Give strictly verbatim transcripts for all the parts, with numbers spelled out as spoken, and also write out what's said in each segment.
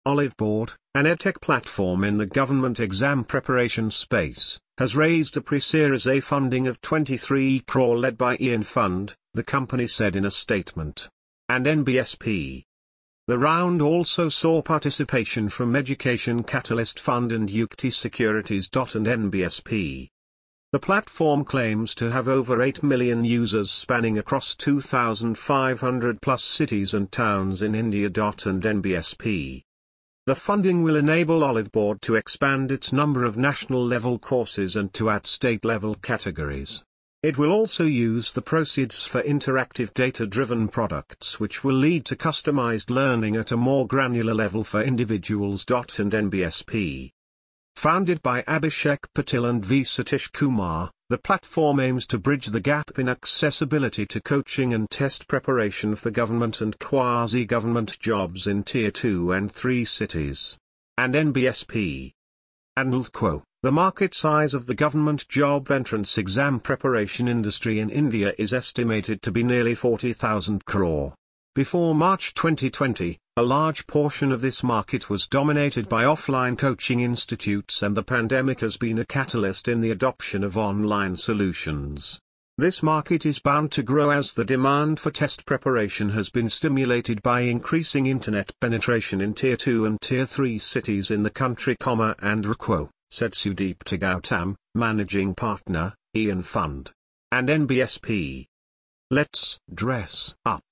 Olive Board, an edtech platform in the government exam preparation space, has raised a pre-Series A funding of twenty-three crore led by Ian Fund, the company said in a statement. And N B S P. The round also saw participation from Education Catalyst Fund and U C T Securities. And N B S P. The platform claims to have over eight million users spanning across two thousand five hundred plus cities and towns in India. And N B S P. The funding will enable Olive Board to expand its number of national-level courses and to add state-level categories. It will also use the proceeds for interactive data-driven products which will lead to customized learning at a more granular level for individuals. And N B S P. Founded by Abhishek Patil and V. Satish Kumar, the platform aims to bridge the gap in accessibility to coaching and test preparation for government and quasi-government jobs in Tier two and three cities. And N B S P. Anildquo, the market size of the government job entrance exam preparation industry in India is estimated to be nearly forty thousand crore. Before March twenty twenty, a large portion of this market was dominated by offline coaching institutes, and the pandemic has been a catalyst in the adoption of online solutions. This market is bound to grow as the demand for test preparation has been stimulated by increasing internet penetration in Tier two and Tier three cities in the country, and Requo, said Sudeepta Gautam, managing partner, Ian Fund. And N B S P. Let's Dress Up.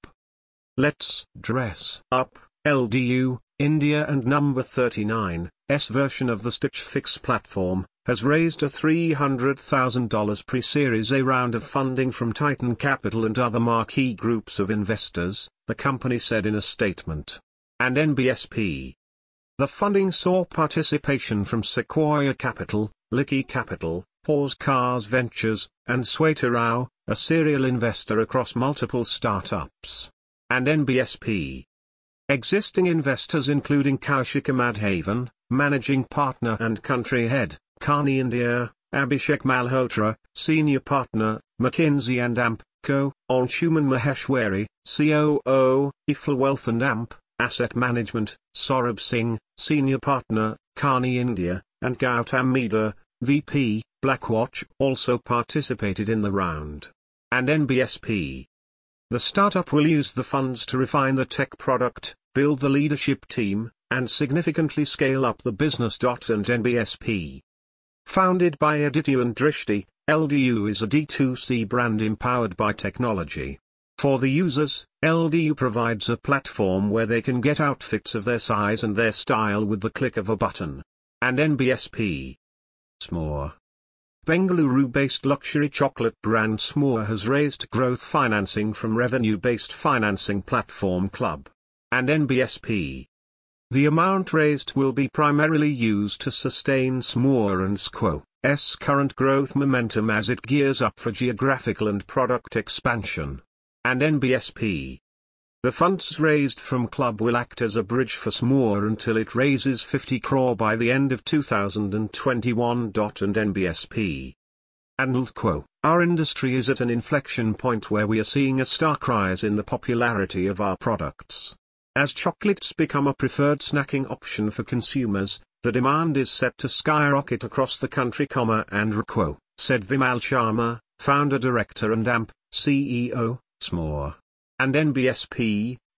Let's Dress Up, L D U, India and number thirty-nine, S version of the Stitch Fix platform, has raised a three hundred thousand dollars pre-Series A round of funding from Titan Capital and other marquee groups of investors, the company said in a statement. And N B S P. The funding saw participation from Sequoia Capital, Licky Capital, Pause Cars Ventures, and Sweta Rao, a serial investor across multiple startups. And N B S P. Existing investors including Kaushika Madhavan, managing partner and country head, Carney India, Abhishek Malhotra, senior partner, McKinsey and A M P, Co., Anshuman Maheshwari, C O O, Eiffel Wealth and A M P, Asset Management, Saurabh Singh, senior partner, Carney India, and Gautam Mida, V P, Blackwatch, also participated in the round. And N B S P. The startup will use the funds to refine the tech product, build the leadership team, and significantly scale up the business. And N B S P. Founded by Aditya and Drishti, L D U is a D two C brand empowered by technology. For the users, L D U provides a platform where they can get outfits of their size and their style with the click of a button. And N B S P. S'more. Bengaluru-based luxury chocolate brand S'more has raised growth financing from revenue-based financing platform Club. And N B S P. The amount raised will be primarily used to sustain S'more and Squo's current growth momentum as it gears up for geographical and product expansion. And N B S P. The funds raised from Club will act as a bridge for S'more until it raises fifty crore by the end of two thousand twenty-one. And N B S P. Anildquo, our industry is at an inflection point where we are seeing a stark rise in the popularity of our products. As chocolates become a preferred snacking option for consumers, the demand is set to skyrocket across the country, and Requo, said Vimal Sharma, founder director and A M P, C E O, S'more. And N B S P.